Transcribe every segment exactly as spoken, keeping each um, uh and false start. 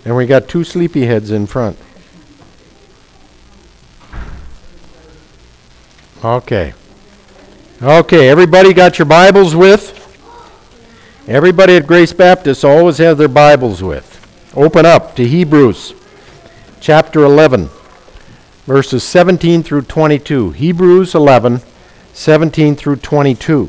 And we got two sleepyheads in front. Okay. Okay, everybody got your Bibles with? Everybody at Grace Baptist always have their Bibles with. Open up to Hebrews chapter eleven, verses seventeen through twenty-two. Hebrews eleven, seventeen through twenty-two.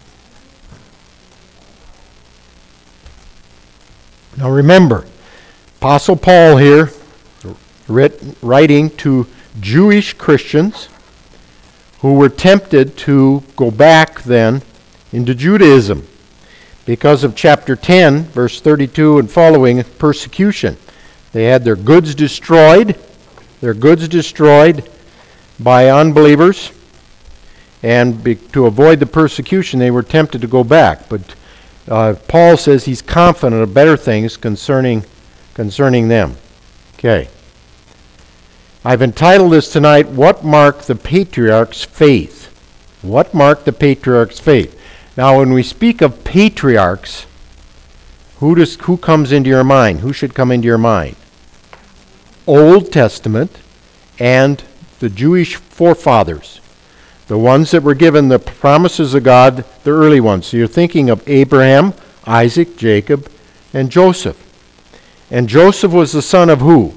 Now remember, Apostle Paul here, writ, writing to Jewish Christians who were tempted to go back then into Judaism because of chapter ten, verse thirty-two and following, persecution. They had their goods destroyed, their goods destroyed by unbelievers, and be, to avoid the persecution, they were tempted to go back. But uh, Paul says he's confident of better things concerning concerning them. Okay. I've entitled this tonight, What Marked the Patriarch's Faith? What marked the patriarch's faith? Now, when we speak of patriarchs, who does who comes into your mind? Who should come into your mind? Old Testament and the Jewish forefathers, the ones that were given the promises of God, the early ones. So you're thinking of Abraham, Isaac, Jacob, and Joseph. And Joseph was the son of who?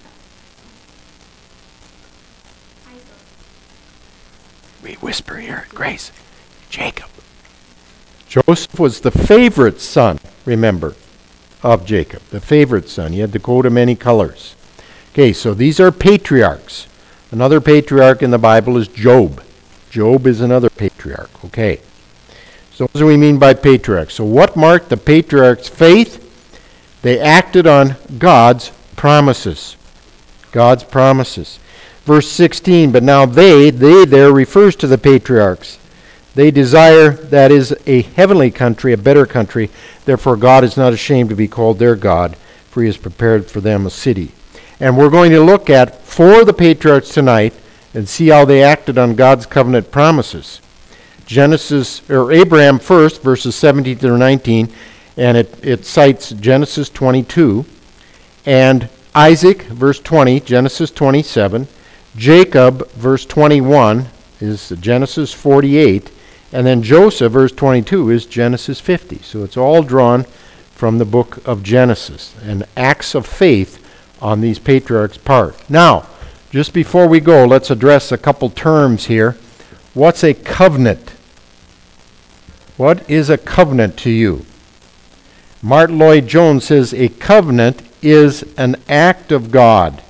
We whisper here at Grace. Jacob. Joseph was the favorite son, remember, of Jacob. The favorite son. He had the coat of many colors. Okay, so these are patriarchs. Another patriarch in the Bible is Job. Job is another patriarch. Okay. So what do we mean by patriarchs? So what marked the patriarch's faith? They acted on God's promises. God's promises. Verse sixteen, but now they, they there refers to the patriarchs. They desire, that is, a heavenly country, a better country. Therefore God is not ashamed to be called their God, for he has prepared for them a city. And we're going to look at four of the patriarchs tonight and see how they acted on God's covenant promises. Genesis, or Abraham first, verses seventeen through nineteen, and it, it cites Genesis twenty-two, and Isaac, verse twenty, Genesis twenty-seven, Jacob, verse twenty-one, is Genesis forty-eight, and then Joseph, verse twenty-two, is Genesis fifty. So it's all drawn from the book of Genesis, and acts of faith on these patriarchs' part. Now, just before we go, let's address a couple terms here. What's a covenant? What is a covenant to you? Martin Lloyd-Jones says a covenant is an act of God.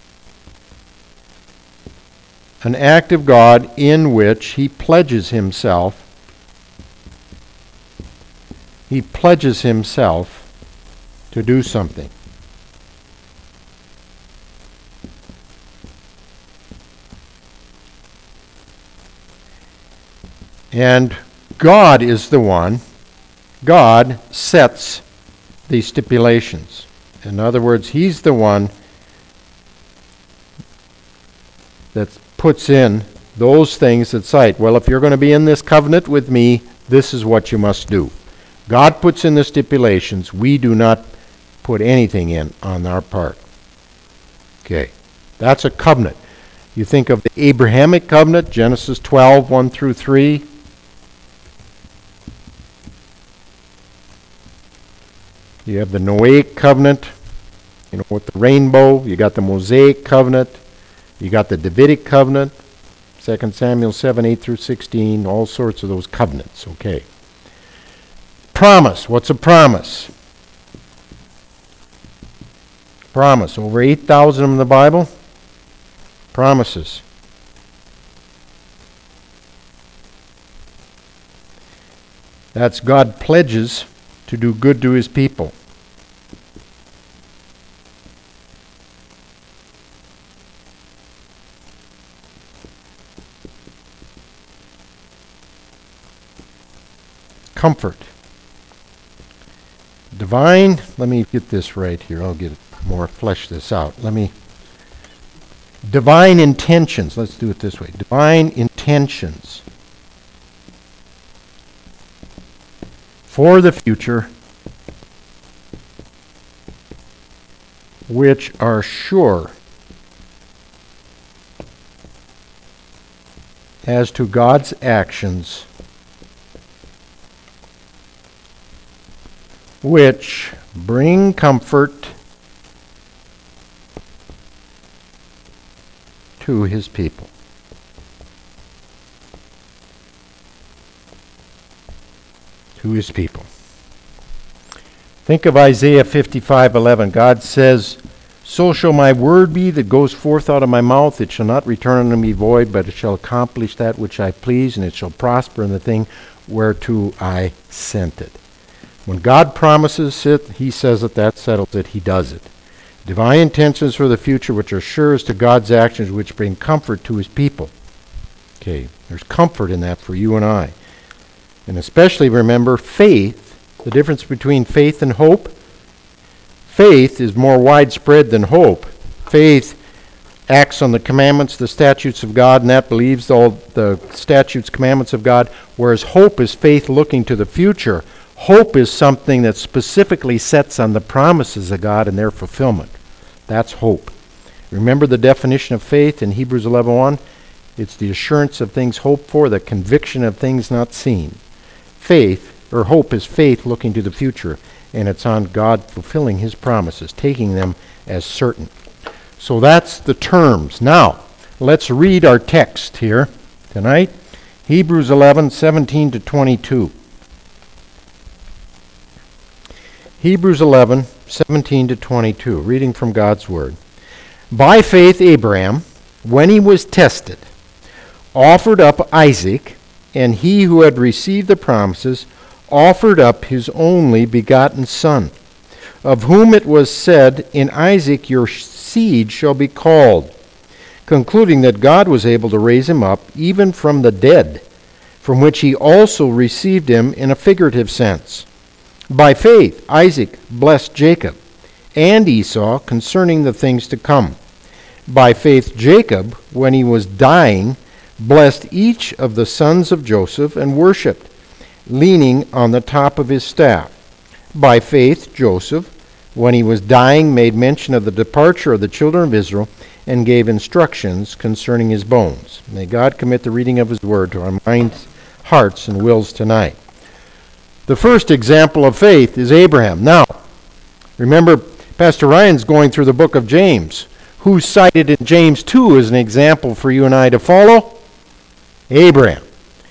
An act of God in which he pledges himself. He pledges himself to do something. And God is the one, God sets the stipulations. In other words, he's the one that puts in those things that cite, well, if you're going to be in this covenant with me, this is what you must do. God puts in the stipulations. We do not put anything in on our part. Okay, that's a covenant. You think of the Abrahamic covenant, Genesis twelve, one through three. You have the Noahic covenant, you know, with the rainbow. You got the Mosaic covenant. You got the Davidic covenant, Second Samuel seven, eight through sixteen, all sorts of those covenants, okay. Promise, what's a promise? Promise, over eight thousand in the Bible. Promises. That's God pledges to do good to his people. Comfort. Divine, let me get this right here. I'll get more, flesh this out. Let me, divine intentions. Let's do it this way. Divine intentions for the future which are sure as to God's actions, which bring comfort to his people. To his people. Think of Isaiah fifty-five eleven. God says, "So shall my word be that goes forth out of my mouth. It shall not return unto me void, but it shall accomplish that which I please, and it shall prosper in the thing whereto I sent it." When God promises it, he says it, that settles it, he does it. Divine intentions for the future, which are sure as to God's actions, which bring comfort to his people. Okay, there's comfort in that for you and I. And especially remember faith, the difference between faith and hope. Faith is more widespread than hope. Faith acts on the commandments, the statutes of God, and that believes all the statutes, commandments of God, whereas hope is faith looking to the future. Hope is something that specifically sets on the promises of God and their fulfillment. That's hope. Remember the definition of faith in Hebrews eleven one? It's the assurance of things hoped for, the conviction of things not seen. Faith, or hope, is faith looking to the future, and it's on God fulfilling his promises, taking them as certain. So that's the terms. Now, let's read our text here tonight. Hebrews eleven, seventeen to twenty-two. Hebrews eleven, seventeen to twenty-two, reading from God's Word. By faith Abraham, when he was tested, offered up Isaac, and he who had received the promises offered up his only begotten son, of whom it was said, "In Isaac your seed shall be called," concluding that God was able to raise him up even from the dead, from which he also received him in a figurative sense. By faith Isaac blessed Jacob and Esau concerning the things to come. By faith Jacob, when he was dying, blessed each of the sons of Joseph and worshipped, leaning on the top of his staff. By faith Joseph, when he was dying, made mention of the departure of the children of Israel and gave instructions concerning his bones. May God commit the reading of his word to our minds, hearts, and wills tonight. The first example of faith is Abraham. Now, remember, Pastor Ryan's going through the book of James. Who's cited in James two as an example for you and I to follow? Abraham.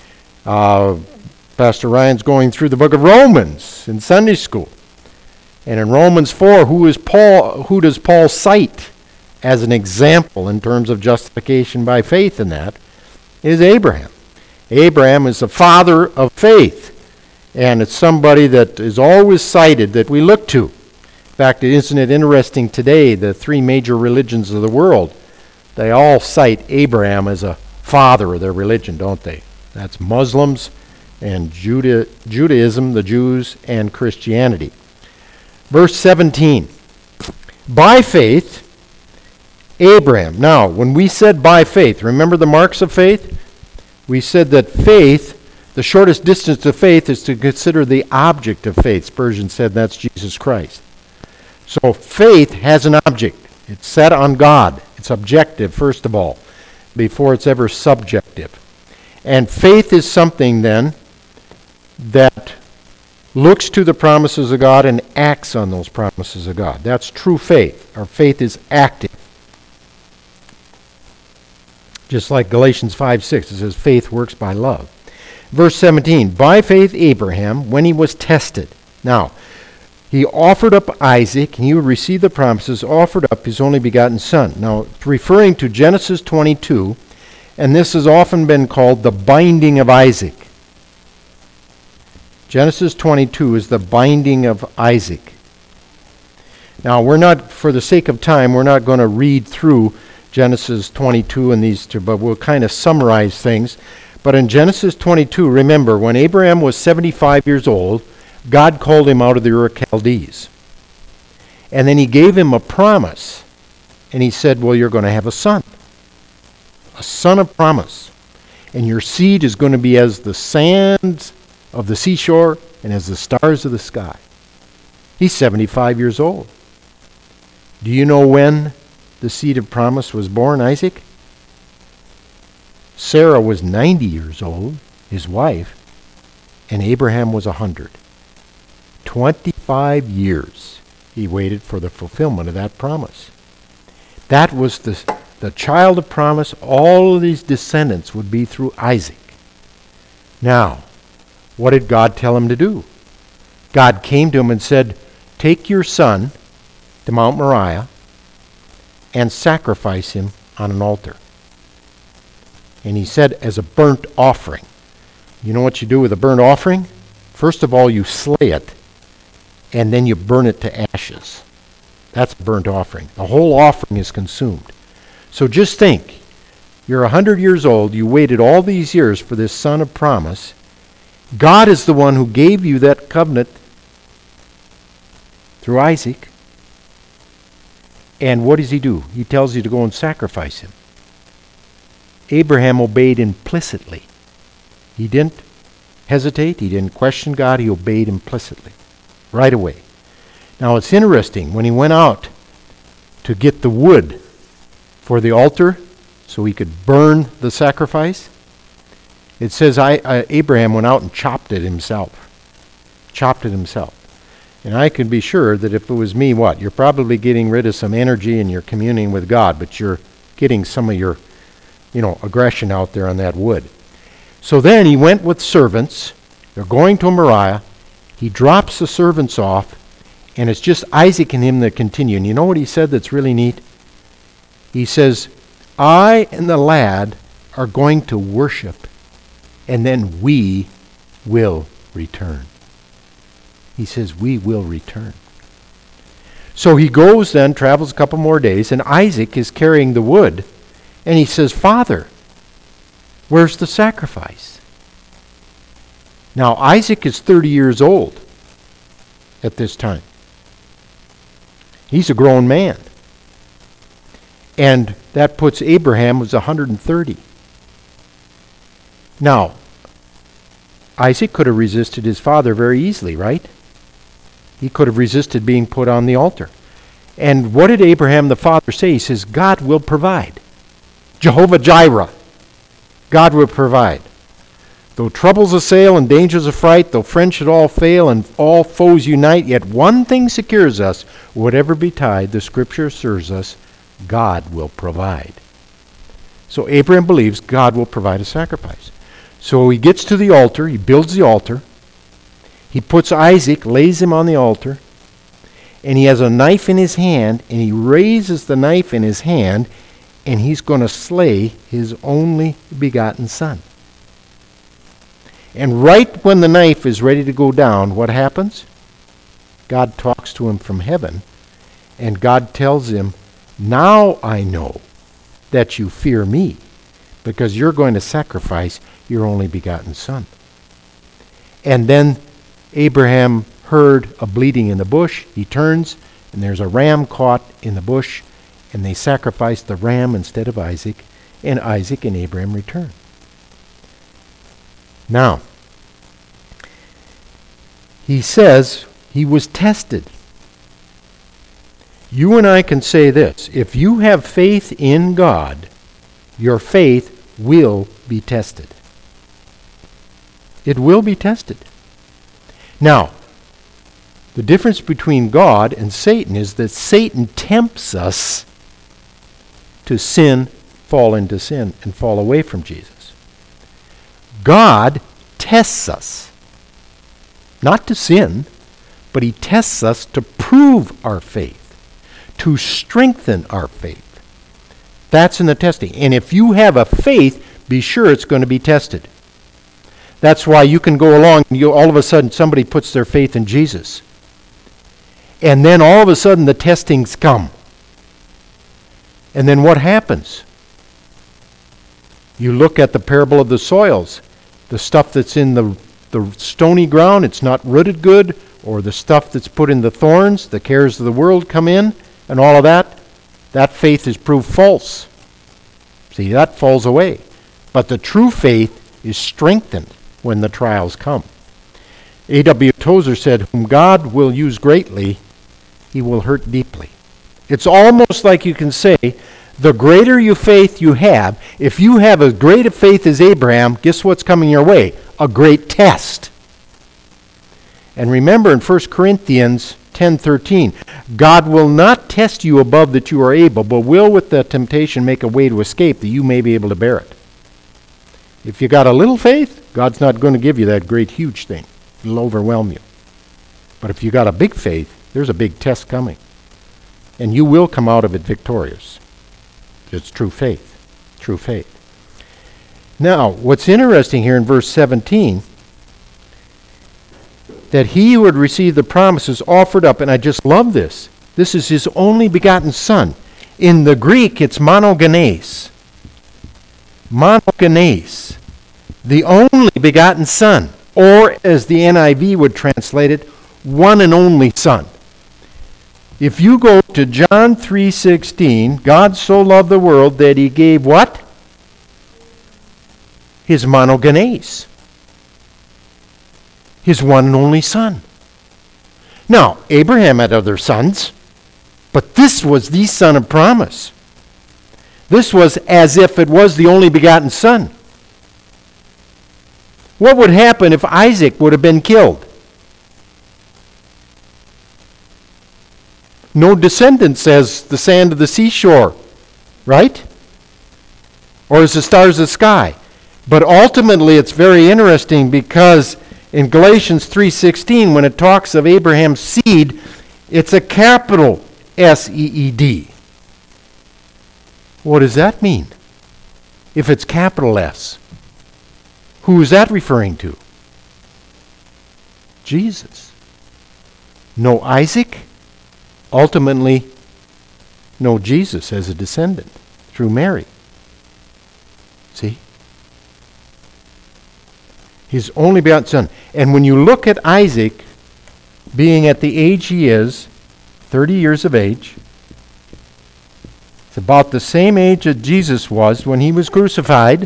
Uh, Pastor Ryan's going through the book of Romans in Sunday school. And in Romans four, who is Paul? Who does Paul cite as an example in terms of justification by faith in that? Is Abraham. Abraham is the father of faith. And it's somebody that is always cited that we look to. In fact, isn't it interesting today, the three major religions of the world, they all cite Abraham as a father of their religion, don't they? That's Muslims and Juda- Judaism, the Jews, and Christianity. Verse seventeen. By faith, Abraham. Now, when we said by faith, remember the marks of faith? We said that faith, the shortest distance to faith is to consider the object of faith. Spurgeon said that's Jesus Christ. So faith has an object. It's set on God. It's objective, first of all, before it's ever subjective. And faith is something then that looks to the promises of God and acts on those promises of God. That's true faith. Our faith is active. Just like Galatians five six, it says faith works by love. Verse seventeen, by faith Abraham, when he was tested. Now, he offered up Isaac, and he who received the promises offered up his only begotten son. Now, it's referring to Genesis twenty-two, and this has often been called the binding of Isaac. Genesis twenty-two is the binding of Isaac. Now, we're not, for the sake of time, we're not going to read through Genesis twenty-two and these two, but we'll kind of summarize things. But in Genesis twenty-two, remember, when Abraham was seventy-five years old, God called him out of the Ur of Chaldees. And then he gave him a promise. And he said, well, you're going to have a son. A son of promise. And your seed is going to be as the sands of the seashore and as the stars of the sky. He's seventy-five years old. Do you know when the seed of promise was born, Isaac? Sarah was ninety years old, his wife, and Abraham was one hundred. twenty-five years he waited for the fulfillment of that promise. That was the, the child of promise. All of these descendants would be through Isaac. Now, what did God tell him to do? God came to him and said, take your son to Mount Moriah and sacrifice him on an altar. And he said, as a burnt offering. You know what you do with a burnt offering? First of all, you slay it, and then you burn it to ashes. That's a burnt offering. The whole offering is consumed. So just think, you're one hundred years old, you waited all these years for this son of promise. God is the one who gave you that covenant through Isaac. And what does he do? He tells you to go and sacrifice him. Abraham obeyed implicitly. He didn't hesitate. He didn't question God. He obeyed implicitly right away. Now it's interesting. When he went out to get the wood for the altar so he could burn the sacrifice, it says I, uh, Abraham went out and chopped it himself. Chopped it himself. And I can be sure that if it was me, what? You're probably getting rid of some energy and you're communing with God, but you're getting some of your, you know, aggression out there on that wood. So then he went with servants. They're going to Moriah. He drops the servants off, and it's just Isaac and him that continue. And you know what he said that's really neat? He says, I and the lad are going to worship, and then we will return. He says, we will return. So he goes then, travels a couple more days, and Isaac is carrying the wood, and he says, Father, where's the sacrifice? Now, Isaac is thirty years old at this time. He's a grown man. And that puts Abraham was one hundred thirty. Now, Isaac could have resisted his father very easily, right? He could have resisted being put on the altar. And what did Abraham the father say? He says, God will provide. Jehovah Jireh. God will provide. Though troubles assail and dangers affright, though friends should all fail and all foes unite, yet one thing secures us, whatever betide, the scripture assures us, God will provide. So Abraham believes God will provide a sacrifice. So he gets to the altar, he builds the altar, he puts Isaac, lays him on the altar, and he has a knife in his hand, and he raises the knife in his hand, and he's going to slay his only begotten son. And right when the knife is ready to go down, what happens? God talks to him from heaven, and God tells him, now I know that you fear me, because you're going to sacrifice your only begotten son. And then Abraham heard a bleating in the bush. He turns, and there's a ram caught in the bush, and they sacrificed the ram instead of Isaac, and Isaac and Abraham return. Now, he says he was tested. You and I can say this: if you have faith in God, your faith will be tested. It will be tested. Now, the difference between God and Satan is that Satan tempts us to sin, fall into sin, and fall away from Jesus. God tests us, not to sin, but he tests us to prove our faith, to strengthen our faith. That's in the testing. And if you have a faith, be sure it's going to be tested. That's why you can go along and you, all of a sudden somebody puts their faith in Jesus. And then all of a sudden the testings come. And then what happens? You look at the parable of the soils. The stuff that's in the, the stony ground, it's not rooted good, or the stuff that's put in the thorns, the cares of the world come in, and all of that, that faith is proved false. See, that falls away. But the true faith is strengthened when the trials come. A W Tozer said, whom God will use greatly, he will hurt deeply. It's almost like you can say, the greater your faith you have, if you have as great a faith as Abraham, guess what's coming your way? A great test. And remember in First Corinthians ten thirteen, God will not test you above that you are able, but will with the temptation make a way to escape that you may be able to bear it. If you got a little faith, God's not going to give you that great huge thing. It'll overwhelm you. But if you got a big faith, there's a big test coming. And you will come out of it victorious. It's true faith. True faith. Now, what's interesting here in verse seventeen, that he who would receive the promises offered up, and I just love this. This is his only begotten son. In the Greek, it's monogenes. Monogenes. The only begotten son. Or, as the N I V would translate it, one and only son. If you go to John three sixteen, God so loved the world that he gave what? His monogenes. His one and only son. Now, Abraham had other sons, but this was the son of promise. This was as if it was the only begotten son. What would happen if Isaac would have been killed? No descendants as the sand of the seashore, right? Or as the stars of the sky. But ultimately it's very interesting because in Galatians three sixteen, when it talks of Abraham's seed, it's a capital S E E D. What does that mean? If it's capital S, who is that referring to? Jesus. No Isaac, ultimately no Jesus as a descendant through Mary. See? His only begotten son. And when you look at Isaac being at the age he is, thirty years of age, it's about the same age that Jesus was when he was crucified.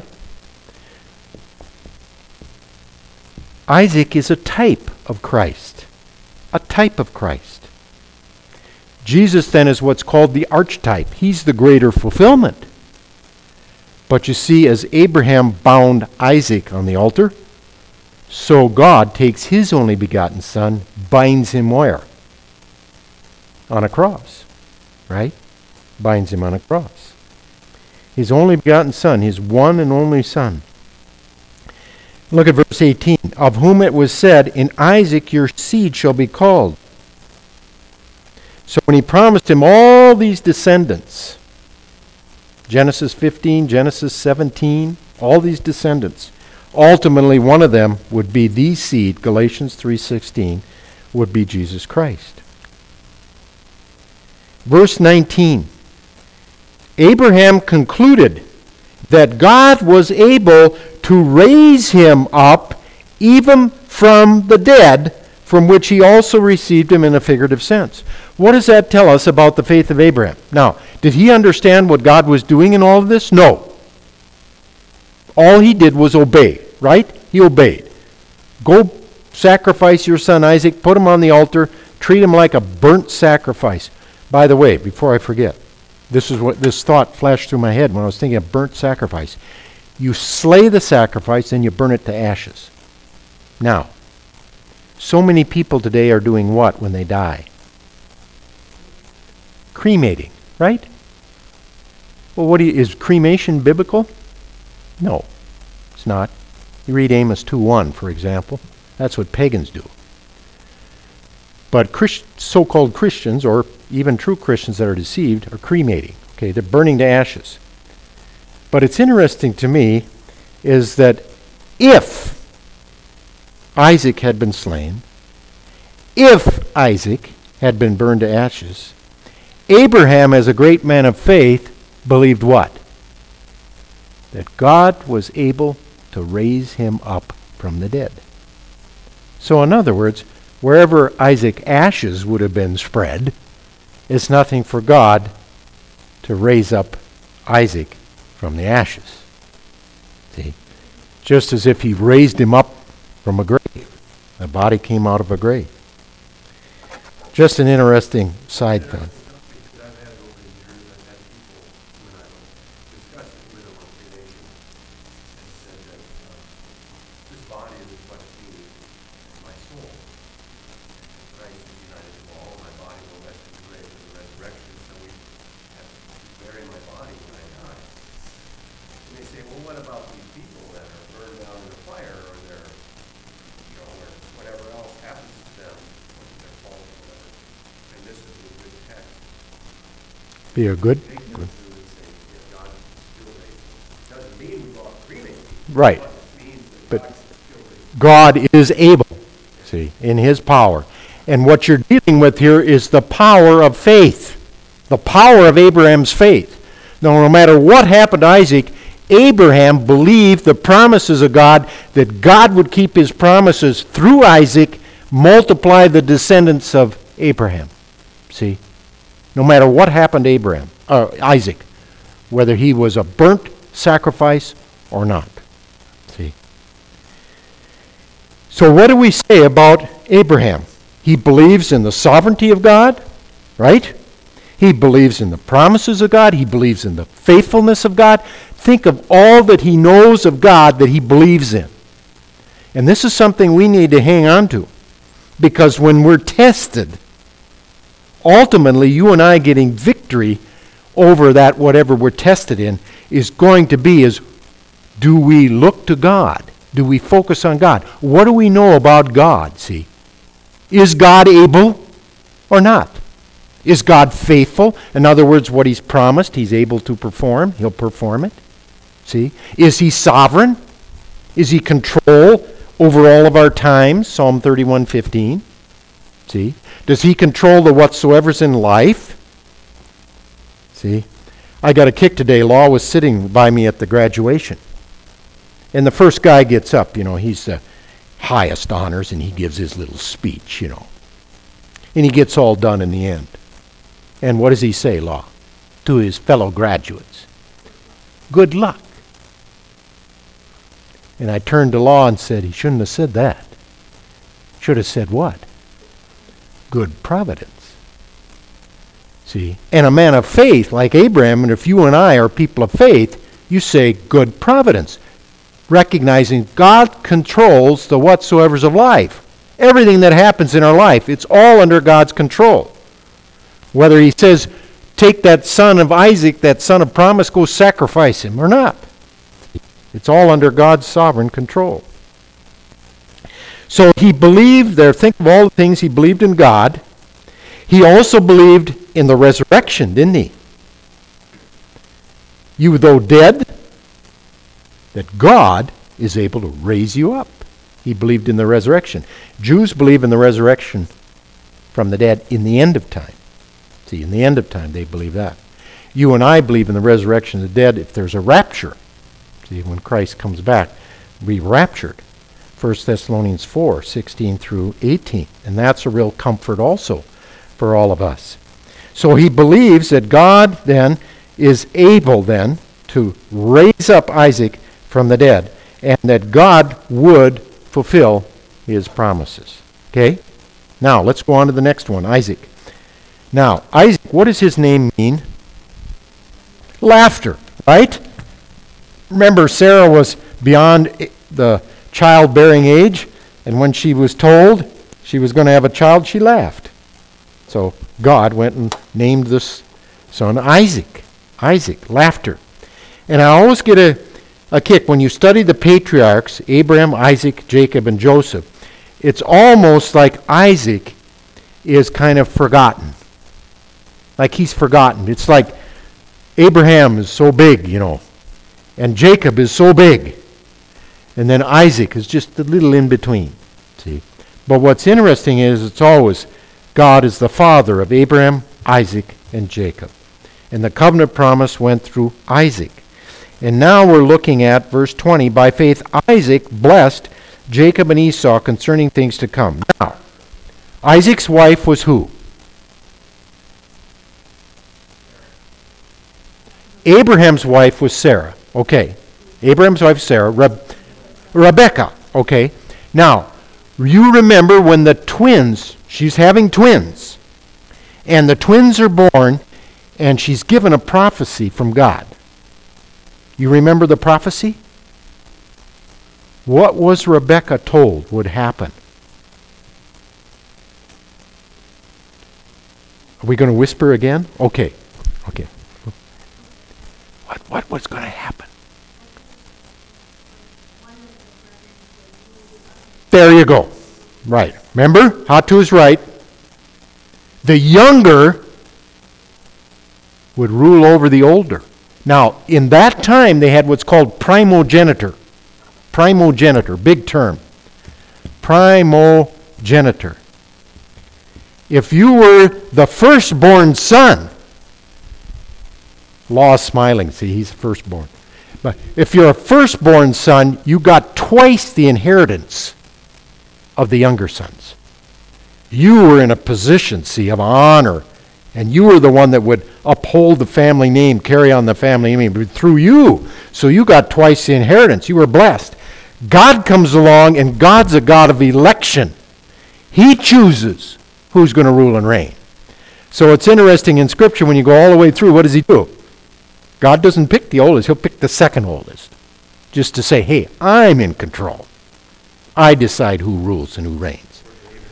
Isaac is a type of Christ. A type of Christ. Jesus then is what's called the archetype. He's the greater fulfillment. But you see, as Abraham bound Isaac on the altar, so God takes his only begotten son, binds him where? On a cross, right? Binds him on a cross. His only begotten son, his one and only son. Look at verse eighteen. Of whom it was said, in Isaac your seed shall be called. So when he promised him all these descendants, Genesis fifteen, Genesis seventeen, all these descendants, ultimately one of them would be the seed, Galatians three sixteen, would be Jesus Christ. Verse nineteen. Abraham concluded that God was able to raise him up even from the dead, from which he also received him in a figurative sense. What does that tell us about the faith of Abraham? Now, did he understand what God was doing in all of this? No. All he did was obey, right? He obeyed. Go sacrifice your son Isaac, put him on the altar, treat him like a burnt sacrifice. By the way, before I forget, this is what this thought flashed through my head when I was thinking of burnt sacrifice. You slay the sacrifice and you burn it to ashes. Now, so many people today are doing what when they die? Cremating, right? Well, what do you, is cremation biblical? No, it's not. You read Amos two one, for example. That's what pagans do. But Christ, so-called Christians, or even true Christians that are deceived, are cremating. Okay, they're burning to ashes. But it's interesting to me is that if Isaac had been slain, if Isaac had been burned to ashes, Abraham, as a great man of faith, believed what? That God was able to raise him up from the dead. So in other words, wherever Isaac's ashes would have been spread, it's nothing for God to raise up Isaac from the ashes. See? Just as if he raised him up from a grave. The body came out of a grave. Just an interesting side thing. Be a good, good. Right. But God is able, see, in his power. And what you're dealing with here is the power of faith, the power of Abraham's faith. Now, no matter what happened to Isaac, Abraham believed the promises of God, that God would keep his promises through Isaac, multiply the descendants of Abraham. See? No matter what happened to Abraham, uh, Isaac, whether he was a burnt sacrifice or not. See? So what do we say about Abraham? He believes in the sovereignty of God, right? He believes in the promises of God. He believes in the faithfulness of God. Think of all that he knows of God that he believes in. And this is something we need to hang on to. Because when we're tested, ultimately you and I getting victory over that whatever we're tested in is going to be is, do we look to God? Do we focus on God? What do we know about God, see? Is God able or not? Is God faithful? In other words, what he's promised, he's able to perform. He'll perform it. See? Is he sovereign? Is he control over all of our times? Psalm thirty-one fifteen. See? Does he control the whatsoever's in life? See? I got a kick today. Law was sitting by me at the graduation. And the first guy gets up, you know, he's the highest honors, and he gives his little speech, you know. And he gets all done in the end. And what does he say, Law? To his fellow graduates. Good luck. And I turned to Law and said, he shouldn't have said that. Should have said what? Good providence. See? And a man of faith like Abraham, and if you and I are people of faith, you say good providence. Recognizing God controls the whatsoevers of life. Everything that happens in our life, it's all under God's control. Whether he says, take that son of Isaac, that son of promise, go sacrifice him or not. It's all under God's sovereign control. So he believed there, think of all the things he believed in God. He also believed in the resurrection, didn't he? You though dead, that God is able to raise you up. He believed in the resurrection. Jews believe in the resurrection from the dead in the end of time. See, in the end of time, they believe that. You and I believe in the resurrection of the dead if there's a rapture. See, when Christ comes back, we raptured. First Thessalonians four, sixteen through eighteen. And that's a real comfort also for all of us. So he believes that God then is able then to raise up Isaac from the dead, and that God would fulfill his promises. Okay? Now, let's go on to the next one, Isaac. Now, Isaac, what does his name mean? Laughter, right? Remember, Sarah was beyond the childbearing age, and when she was told she was going to have a child, she laughed. So God went and named this son Isaac. Isaac, laughter. And I always get a A kick. When you study the patriarchs, Abraham, Isaac, Jacob, and Joseph, it's almost like Isaac is kind of forgotten. Like he's forgotten. It's like Abraham is so big, you know, and Jacob is so big, and then Isaac is just a little in between. See? But what's interesting is it's always God is the father of Abraham, Isaac, and Jacob. And the covenant promise went through Isaac. And now we're looking at verse twenty. By faith Isaac blessed Jacob and Esau concerning things to come. Now, Isaac's wife was who? Abraham's wife was Sarah. Okay. Abraham's wife Sarah. Re- Rebecca. Okay. Now, you remember when the twins, she's having twins, and the twins are born, and she's given a prophecy from God. You remember the prophecy? What was Rebecca told would happen? Are we going to whisper again? Okay. Okay. What what was going to happen? There you go. Right. Remember? Hatu is right. The younger would rule over the older. Now, in that time, they had what's called primogeniture. Primogeniture, big term. Primogeniture. If you were the firstborn son, Law smiling, see, he's the firstborn. But if you're a firstborn son, you got twice the inheritance of the younger sons. You were in a position, see, of honor, and you were the one that would uphold the family name, carry on the family name through you. So you got twice the inheritance. You were blessed. God comes along, and God's a God of election. He chooses who's going to rule and reign. So it's interesting in Scripture when you go all the way through, what does he do? God doesn't pick the oldest, he'll pick the second oldest. Just to say, hey, I'm in control. I decide who rules and who reigns.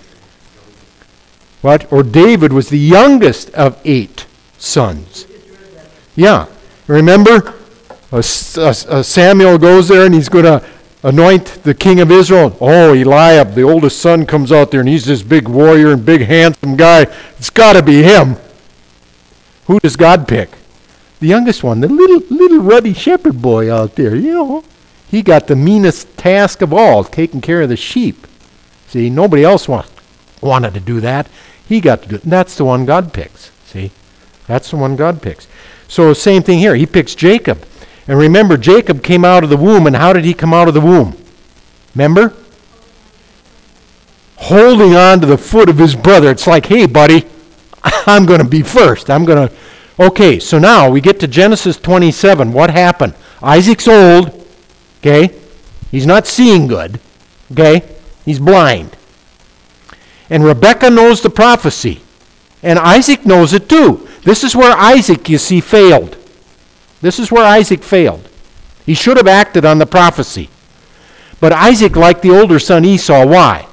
What? Or David was the youngest of eight sons. Yeah. Remember? Uh, uh, uh, Samuel goes there and he's going to anoint the king of Israel. Oh, Eliab, the oldest son, comes out there and he's this big warrior and big handsome guy. It's got to be him. Who does God pick? The youngest one, the little little ruddy shepherd boy out there, you know. He got the meanest task of all, taking care of the sheep. See, nobody else want, wanted to do that. He got to do it. And that's the one God picks. See, that's the one God picks. So same thing here. He picks Jacob. And remember, Jacob came out of the womb, and how did he come out of the womb? Remember? Holding on to the foot of his brother. It's like, hey, buddy, I'm going to be first. I'm going to... Okay, so now we get to Genesis twenty-seven. What happened? Isaac's old, okay? He's not seeing good, okay? He's blind. And Rebekah knows the prophecy. And Isaac knows it too. This is where Isaac, you see, failed. This is where Isaac failed. He should have acted on the prophecy. But Isaac liked the older son Esau. Why?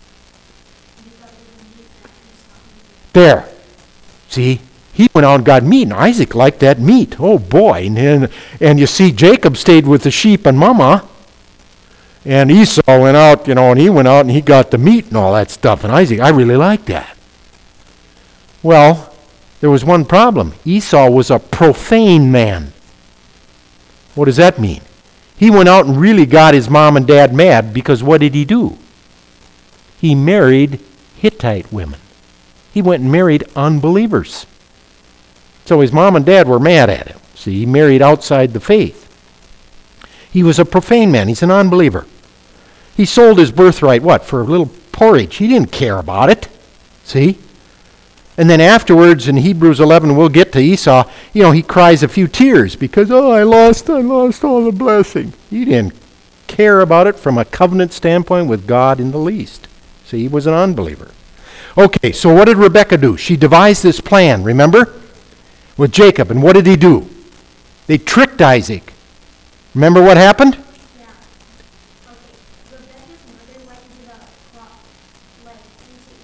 There. See? He went out and got meat, and Isaac liked that meat. Oh, boy. And, and, and you see, Jacob stayed with the sheep and mama, and Esau went out, you know, and he went out and he got the meat and all that stuff. And Isaac, I really liked that. Well, there was one problem. Esau was a profane man. What does that mean? He went out and really got his mom and dad mad because what did he do? He married Hittite women. He went and married unbelievers. So his mom and dad were mad at him. See, he married outside the faith. He was a profane man. He's an unbeliever. He sold his birthright, what, for a little porridge. He didn't care about it. See? And then afterwards, in Hebrews eleven, we'll get to Esau, you know, he cries a few tears because, oh, I lost, I lost all the blessing. He didn't care about it from a covenant standpoint with God in the least. See, he was an unbeliever. Okay, so what did Rebekah do? She devised this plan, remember? With Jacob, and what did he do? They tricked Isaac. Remember what happened? Yeah. Okay. Rebecca's mother went into the crop, like into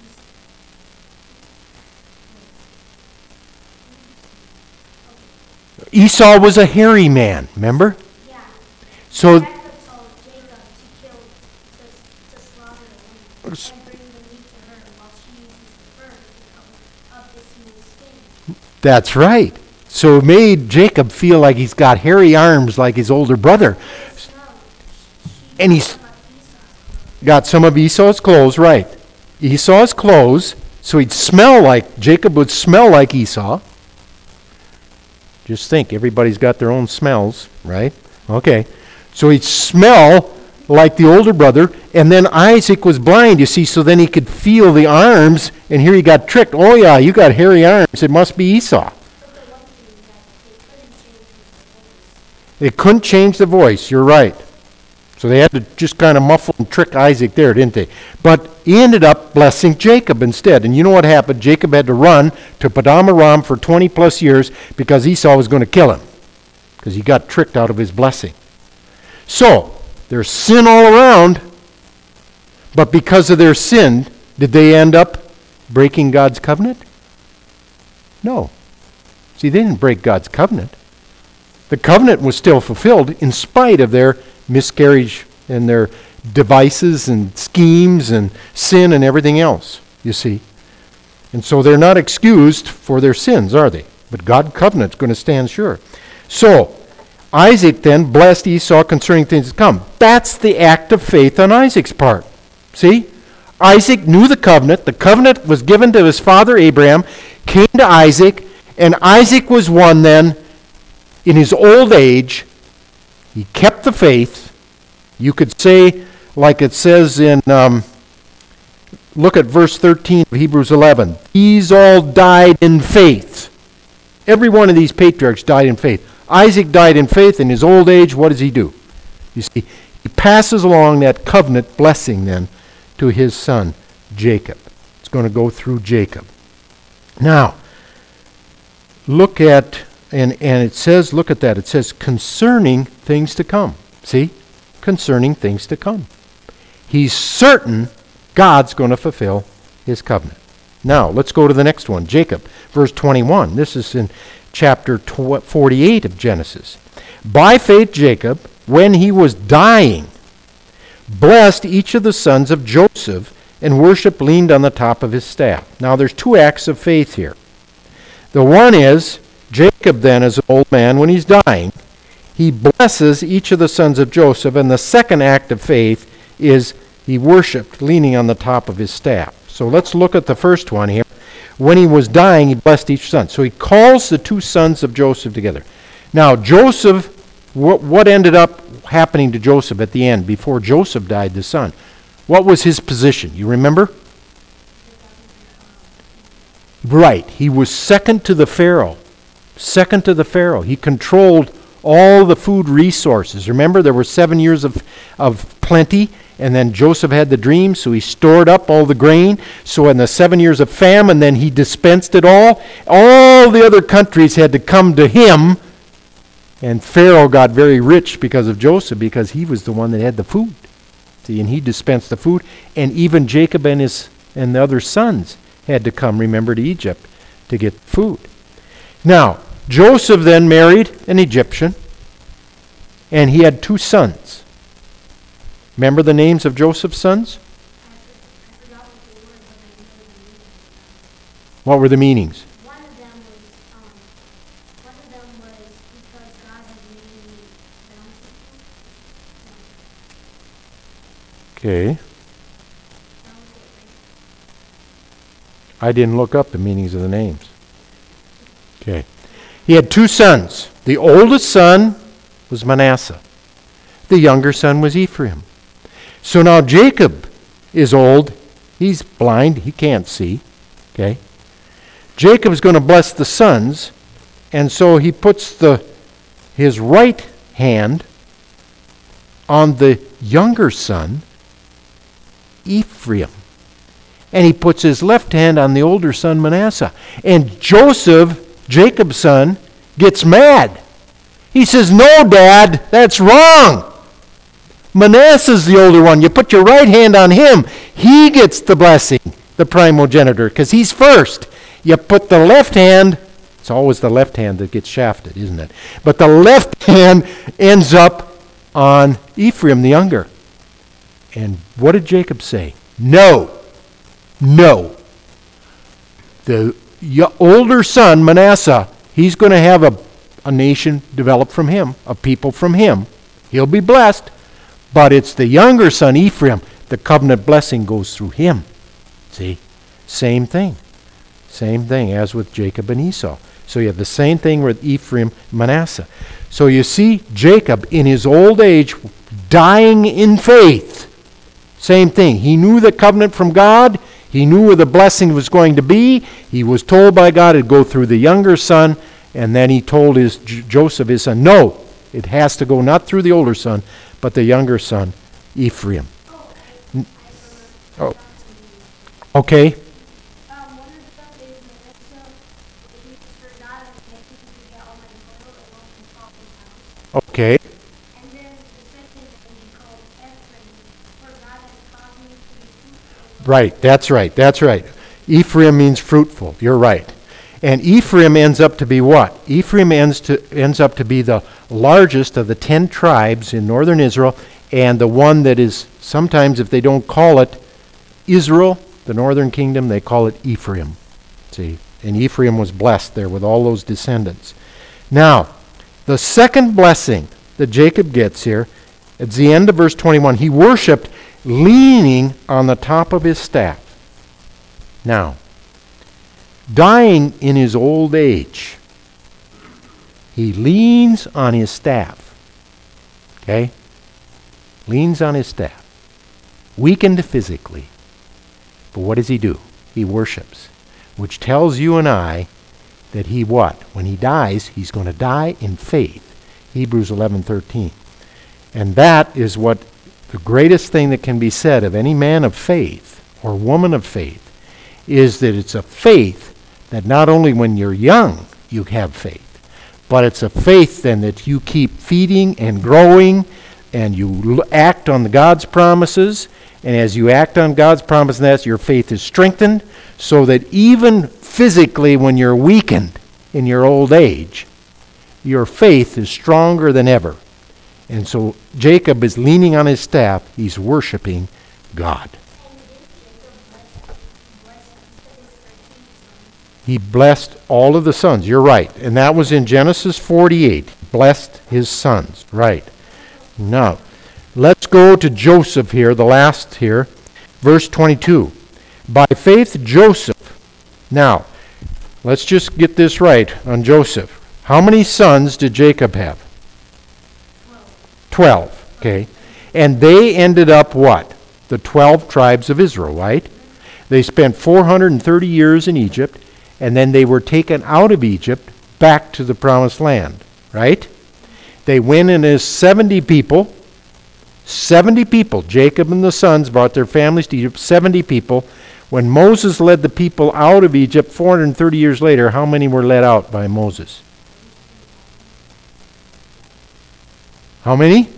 Esau. Esau was a hairy man, remember? Yeah. So Rebecca told Jacob to kill, to, to slaughter the lamb and bring the meat to her while she uses the fur because of the smooth skin. that's right. So it made Jacob feel like he's got hairy arms like his older brother. And he's got some of Esau's clothes, right. Esau's clothes, so he'd smell like, Jacob would smell like Esau. Just think, everybody's got their own smells, right? Okay. So he'd smell like the older brother, and then Isaac was blind, you see, so then he could feel the arms, and here he got tricked. Oh yeah, you got hairy arms, it must be Esau. They couldn't change the voice, you're right. So they had to just kind of muffle and trick Isaac there, didn't they? But he ended up blessing Jacob instead. And you know what happened? Jacob had to run to Paddan Aram for twenty plus years because Esau was going to kill him. Because he got tricked out of his blessing. So, there's sin all around. But because of their sin, did they end up breaking God's covenant? No. See, they didn't break God's covenant. The covenant was still fulfilled in spite of their miscarriage and their devices and schemes and sin and everything else, you see. And so they're not excused for their sins, are they? But God's covenant's going to stand sure. So, Isaac then blessed Esau concerning things to come. That's the act of faith on Isaac's part. See? Isaac knew the covenant. The covenant was given to his father Abraham, came to Isaac, and Isaac was one then, in his old age, he kept the faith. You could say, like it says in, um, look at verse thirteen of Hebrews eleven. These all died in faith. Every one of these patriarchs died in faith. Isaac died in faith. In his old age, what does he do? You see, he passes along that covenant blessing then to his son, Jacob. It's going to go through Jacob. Now, look at, and, and it says, look at that. It says, concerning things to come. See? Concerning things to come. He's certain God's going to fulfill his covenant. Now, let's go to the next one. Jacob, verse twenty-one. This is in chapter forty-eight of Genesis. By faith, Jacob, when he was dying, blessed each of the sons of Joseph, and worship leaned on the top of his staff. Now, there's two acts of faith here. The one is, Jacob then, as an old man, when he's dying, he blesses each of the sons of Joseph, and the second act of faith is he worshiped leaning on the top of his staff. So let's look at the first one here. When he was dying, he blessed each son. So he calls the two sons of Joseph together. Now, Joseph, what, what ended up happening to Joseph at the end, before Joseph died, the son? What was his position? You remember? Right. He was second to the Pharaoh. Second to the Pharaoh. He controlled all the food resources. Remember, there were seven years of, of plenty, and then Joseph had the dream, so he stored up all the grain. So in the seven years of famine, then he dispensed it all. All the other countries had to come to him, and Pharaoh got very rich because of Joseph, because he was the one that had the food. See, and he dispensed the food, and even Jacob and his and the other sons had to come, remember, to Egypt to get food. Now, Joseph then married an Egyptian, and he had two sons. Remember the names of Joseph's sons? What were the meanings? One of them was, um, one of them was because God had made me bountiful. Okay. I didn't look up the meanings of the names. Okay. He had two sons. The oldest son was Manasseh. The younger son was Ephraim. So now Jacob is old. He's blind. He can't see. Okay. Jacob is going to bless the sons, and so he puts the his right hand on the younger son, Ephraim. And he puts his left hand on the older son, Manasseh. And Joseph, Jacob's son, gets mad. He says, "No, Dad, that's wrong. Manasseh's the older one. You put your right hand on him. He gets the blessing, the primogenitor, because he's first. You put the left hand," it's always the left hand that gets shafted, isn't it? But the left hand ends up on Ephraim, the younger. And what did Jacob say? No. No. The older son, Manasseh, he's going to have a, a nation developed from him, a people from him. He'll be blessed. But it's the younger son, Ephraim. The covenant blessing goes through him. See? Same thing. Same thing as with Jacob and Esau. So you have the same thing with Ephraim, Manasseh. So you see Jacob in his old age dying in faith. Same thing. He knew the covenant from God. He knew where the blessing was going to be. He was told by God it'd go through the younger son, and then he told his J- Joseph, his son, no, it has to go not through the older son, but the younger son, Ephraim. Oh, I, I Oh. Okay. Um, one of the stuff is Manasseh, if he forgot on the he could get all my oil and all my father's house. Okay. And then the second thing he called Ephraim, for God had caused me to be fruitful. Right, that's right, that's right. Ephraim means fruitful. You're right. And Ephraim ends up to be what? Ephraim ends to ends up to be the largest of the ten tribes in northern Israel, and the one that is, sometimes if they don't call it Israel, the northern kingdom, they call it Ephraim. See, And Ephraim was blessed there with all those descendants. Now, the second blessing that Jacob gets here, at the end of verse twenty-one, he worshiped leaning on the top of his staff. Now, dying in his old age, he leans on his staff. Okay? Leans on his staff. Weakened physically. But what does he do? He worships. Which tells you and I that he what? When he dies, he's going to die in faith. Hebrews eleven thirteen. And that is what the greatest thing that can be said of any man of faith or woman of faith is that it's a faith that not only when you're young you have faith, but it's a faith then that you keep feeding and growing and you l- act on the God's promises. And as you act on God's promise, that your faith is strengthened so that even physically when you're weakened in your old age, your faith is stronger than ever. And so Jacob is leaning on his staff. He's worshiping God. He blessed all of the sons. You're right. And that was in Genesis forty-eight. Blessed his sons. Right. Now, let's go to Joseph here, the last here. Verse twenty-two. By faith Joseph. Now, let's just get this right on Joseph. How many sons did Jacob have? Twelve. Okay. And they ended up what? The twelve tribes of Israel, right? They spent four hundred thirty years in Egypt, and then they were taken out of Egypt back to the promised land, right? They went in as seventy people. seventy people. Jacob and the sons brought their families to Egypt, seventy people. When Moses led the people out of Egypt four hundred thirty years later, how many were led out by Moses? How many?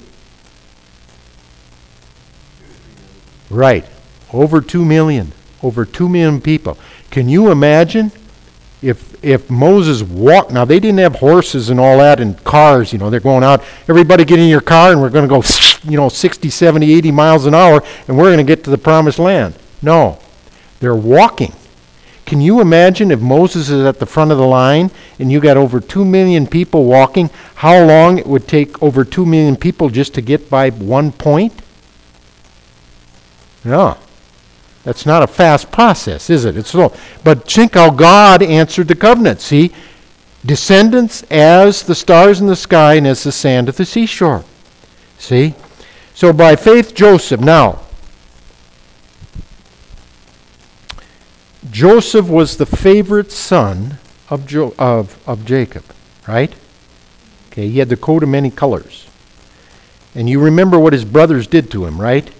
Right. Over two million. Over two million people. Can you imagine if if Moses walked? Now, they didn't have horses and all that and cars. You know, they're going out. Everybody get in your car and we're going to go, you know, sixty, seventy, eighty miles an hour and we're going to get to the promised land. No. They're walking. Can you imagine if Moses is at the front of the line and you got over two million people walking, how long it would take over two million people just to get by one point? No. That's not a fast process, is it? It's slow. But think how God answered the covenant. See? Descendants as the stars in the sky and as the sand at the seashore. See? So by faith Joseph. Now, Joseph was the favorite son of, jo- of, of Jacob, right? Okay, he had the coat of many colors. And you remember what his brothers did to him, right?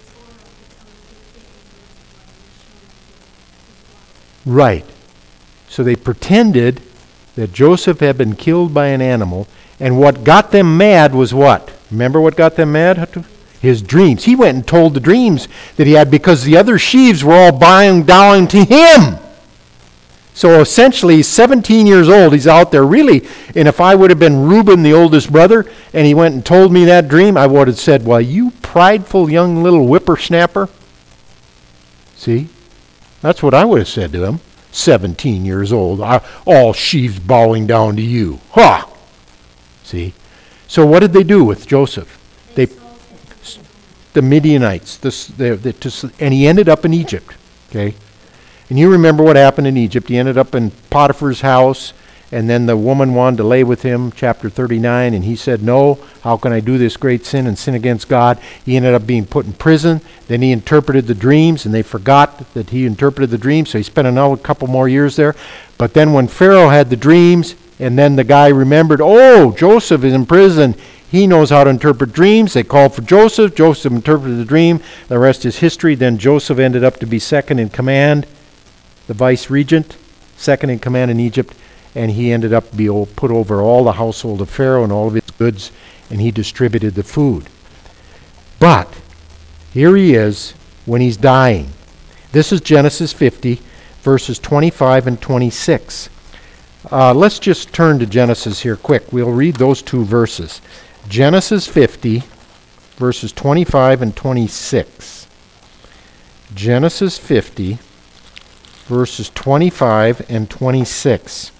Right. So they pretended that Joseph had been killed by an animal, and what got them mad was what? Remember what got them mad? His dreams. He went and told the dreams that he had because the other sheaves were all bowing down to him. So essentially, he's seventeen years old. He's out there really, and if I would have been Reuben, the oldest brother, and he went and told me that dream, I would have said, well, you prideful young little whippersnapper. See? That's what I would have said to him. seventeen years old. All sheaves bowing down to you. Ha! See? So what did they do with Joseph? They, the Midianites. This, they, they just, and he ended up in Egypt. Okay? And you remember what happened in Egypt. He ended up in Potiphar's house, and then the woman wanted to lay with him, chapter thirty-nine, and he said, no, how can I do this great sin and sin against God? He ended up being put in prison. Then he interpreted the dreams, and they forgot that he interpreted the dreams, so he spent another couple more years there. But then when Pharaoh had the dreams, and then the guy remembered, oh, Joseph is in prison. He knows how to interpret dreams. They called for Joseph. Joseph interpreted the dream. The rest is history. Then Joseph ended up to be second in command, the vice regent, second in command in Egypt. And he ended up being put over all the household of Pharaoh and all of his goods, and he distributed the food. But here he is when he's dying. This is Genesis fifty, verses twenty-five and twenty-six. Uh, let's just turn to Genesis here quick. We'll read those two verses. Genesis fifty, verses twenty-five and twenty-six. Genesis fifty, verses twenty-five and twenty-six.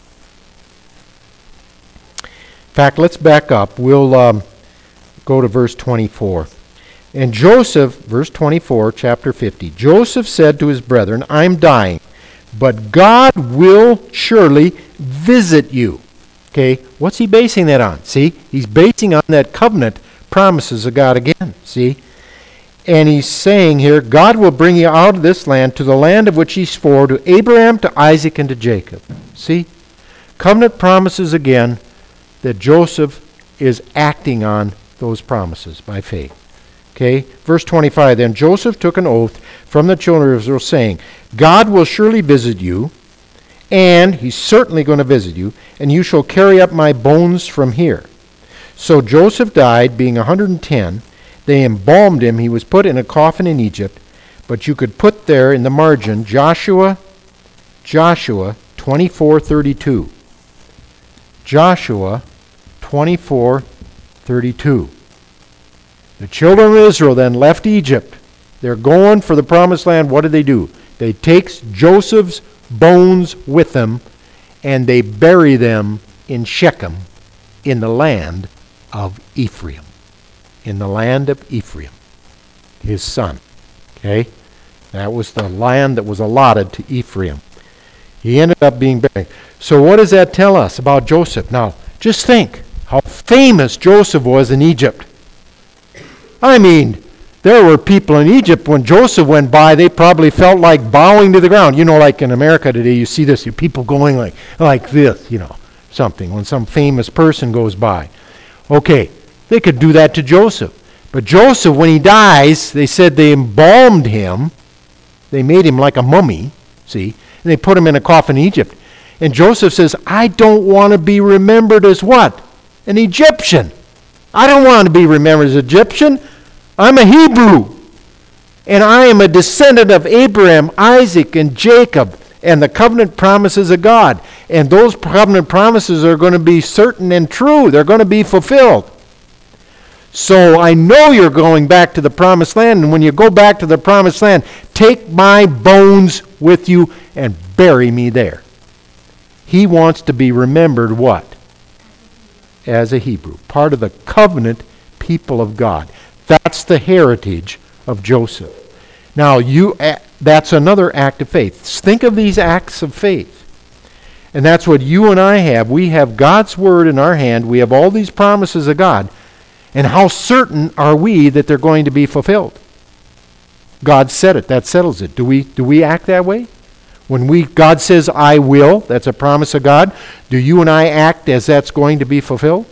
In fact, let's back up. We'll um, go to verse twenty-four. And Joseph, verse twenty-four, chapter fifty, Joseph said to his brethren, I'm dying, but God will surely visit you. Okay, what's he basing that on? See, he's basing on that covenant promises of God again. See, and he's saying here, God will bring you out of this land to the land of which he swore to Abraham, to Isaac, and to Jacob. See, covenant promises again that Joseph is acting on those promises by faith. Okay, verse twenty-five, then Joseph took an oath from the children of Israel, saying, God will surely visit you, and he's certainly going to visit you, and you shall carry up my bones from here. So Joseph died, being one hundred ten. They embalmed him. He was put in a coffin in Egypt, but you could put there in the margin Joshua, Joshua twenty-four thirty-two. Joshua twenty-four thirty-two. The children of Israel then left Egypt. They're going for the promised land. What do they do? They take Joseph's bones with them, and they bury them in Shechem, in the land of Ephraim. In the land of Ephraim, his son. Okay? That was the land that was allotted to Ephraim. He ended up being buried. So what does that tell us about Joseph? Now, just think how famous Joseph was in Egypt. I mean, there were people in Egypt when Joseph went by, they probably felt like bowing to the ground. You know, like in America today, you see this, you people going like, like this, you know, something, when some famous person goes by. Okay, they could do that to Joseph. But Joseph, when he dies, they said they embalmed him. They made him like a mummy, see, and they put him in a coffin in Egypt. And Joseph says, I don't want to be remembered as what? An Egyptian. I don't want to be remembered as Egyptian. I'm a Hebrew. And I am a descendant of Abraham, Isaac, and Jacob, and the covenant promises of God. And those covenant promises are going to be certain and true. They're going to be fulfilled. So I know you're going back to the promised land, and when you go back to the promised land, take my bones with you and bury me there. He wants to be remembered what? As a Hebrew. Part of the covenant people of God. That's the heritage of Joseph. Now, you that's another act of faith. Think of these acts of faith. And that's what you and I have. We have God's word in our hand. We have all these promises of God. And how certain are we that they're going to be fulfilled? God said it. That settles it. Do we do we act that way? When we God says, I will, that's a promise of God. Do you and I act as that's going to be fulfilled?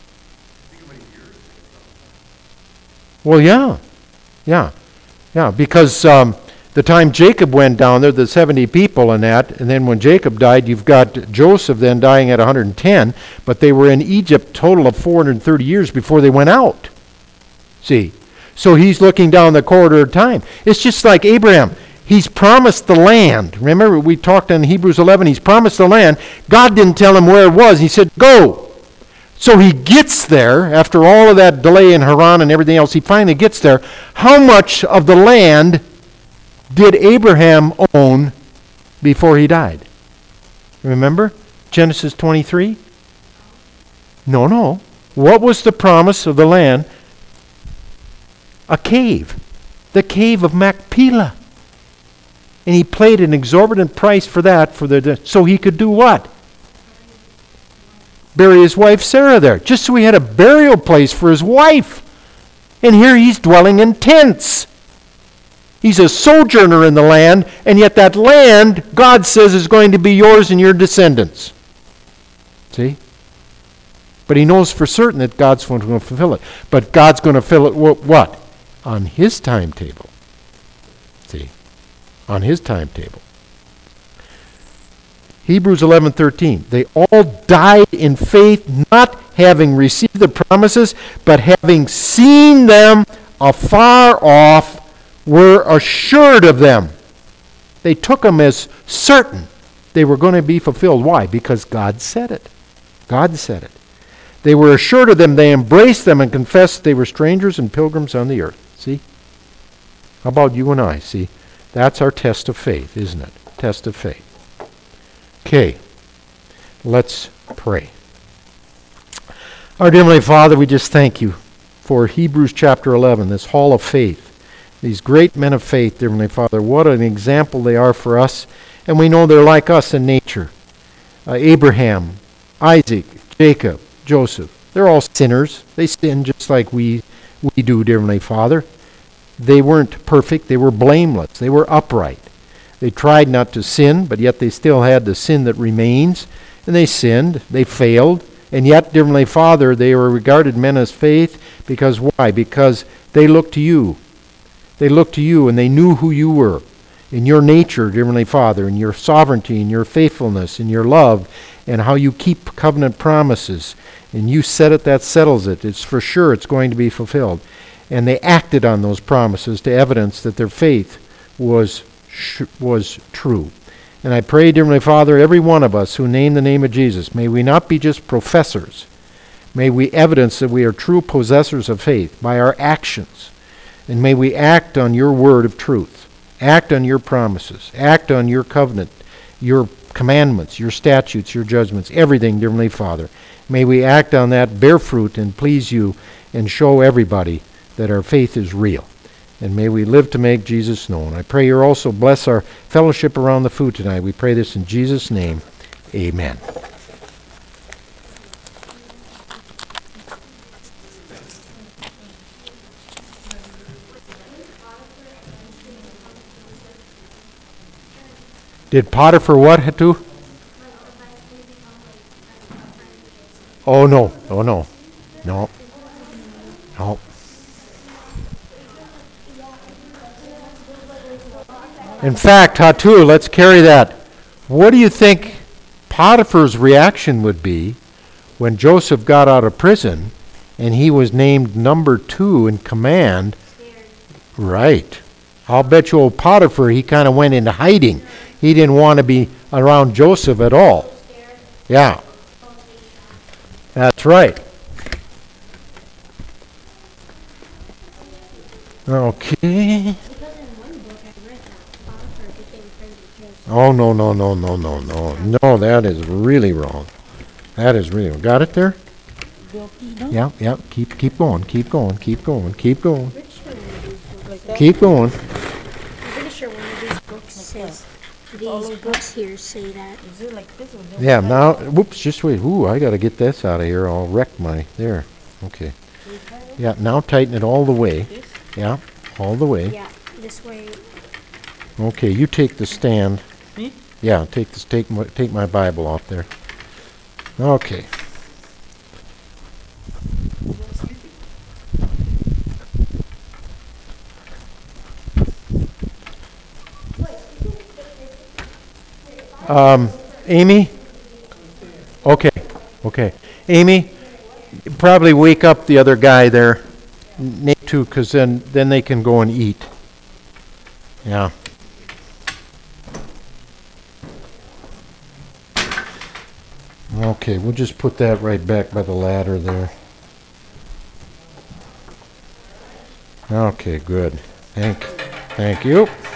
Well, yeah. Yeah. Yeah, because um, the time Jacob went down there, the seventy people and that, and then when Jacob died, you've got Joseph then dying at one hundred ten, but they were in Egypt total of four hundred thirty years before they went out. See? So he's looking down the corridor of time. It's just like Abraham. He's promised the land. Remember, we talked in Hebrews eleven, he's promised the land. God didn't tell him where it was. He said, go. So he gets there, after all of that delay in Haran and everything else, he finally gets there. How much of the land did Abraham own before he died? Remember? Genesis twenty-three? No, no. What was the promise of the land? A cave. The cave of Machpelah. And he paid an exorbitant price for that, for the so he could do what? Bury his wife Sarah there. Just so he had a burial place for his wife. And here he's dwelling in tents. He's a sojourner in the land, and yet that land, God says, is going to be yours and your descendants. See? But he knows for certain that God's going to fulfill it. But God's going to fill it what? On his timetable. See? On his timetable. Hebrews eleven thirteen. They all died in faith, not having received the promises, but having seen them afar off, were assured of them. They took them as certain they were going to be fulfilled. Why? Because God said it. God said it. They were assured of them. They embraced them and confessed they were strangers and pilgrims on the earth. See? How about you and I? See? That's our test of faith, isn't it? test of faith. Okay, let's pray. Our dear Heavenly Father, we just thank you for Hebrews chapter eleven, this hall of faith. These great men of faith, dear Heavenly Father, what an example they are for us. And we know they're like us in nature. Uh, Abraham, Isaac, Jacob, Joseph, they're all sinners. They sin just like we, we do, dear Heavenly Father. They weren't perfect. They were blameless. They were upright. They tried not to sin, but yet they still had the sin that remains. And they sinned. They failed. And yet, dear Heavenly Father, they were regarded men as faith because why? Because they looked to you. They looked to you and they knew who you were. In your nature, dear Heavenly Father, in your sovereignty, in your faithfulness, in your love, and how you keep covenant promises. And you said it, that settles it. It's for sure it's going to be fulfilled. And they acted on those promises to evidence that their faith was sh- was true. And I pray, dear Heavenly Father, every one of us who name the name of Jesus, may we not be just professors. May we evidence that we are true possessors of faith by our actions. And may we act on your word of truth. Act on your promises. Act on your covenant, your commandments, your statutes, your judgments, everything, dear Heavenly Father. May we act on that, bear fruit, and please you, and show everybody that our faith is real. And may we live to make Jesus known. I pray you also bless our fellowship around the food tonight. We pray this in Jesus' name. Amen. Did Potiphar what do? Oh, no. Oh, no. No. No. In fact, Hatu, let's carry that. What do you think Potiphar's reaction would be when Joseph got out of prison and he was named number two in command? Right. I'll bet you old Potiphar, he kind of went into hiding. He didn't want to be around Joseph at all. Yeah. That's right. Okay. Oh, no, no, no, no, no, no. No, that is really wrong. That is really wrong. Got it there? Yeah, yeah. Keep keep going, keep going, keep going, keep going. Keep going. I'm pretty sure one of these books says, these books here say that. Yeah, now, whoops, just wait. Ooh, I got to get this out of here. I'll wreck my, there. Okay. Yeah, now tighten it all the way. Yeah, all the way. Yeah, this way. Okay, you take the stand. Me? Yeah, take this, take my, take my Bible off there. Okay. Um, Amy? Okay, okay. Amy, probably wake up the other guy there, Nate too, because then, then they can go and eat. Yeah. Okay, we'll just put that right back by the ladder there. Okay, good. Thank, thank you.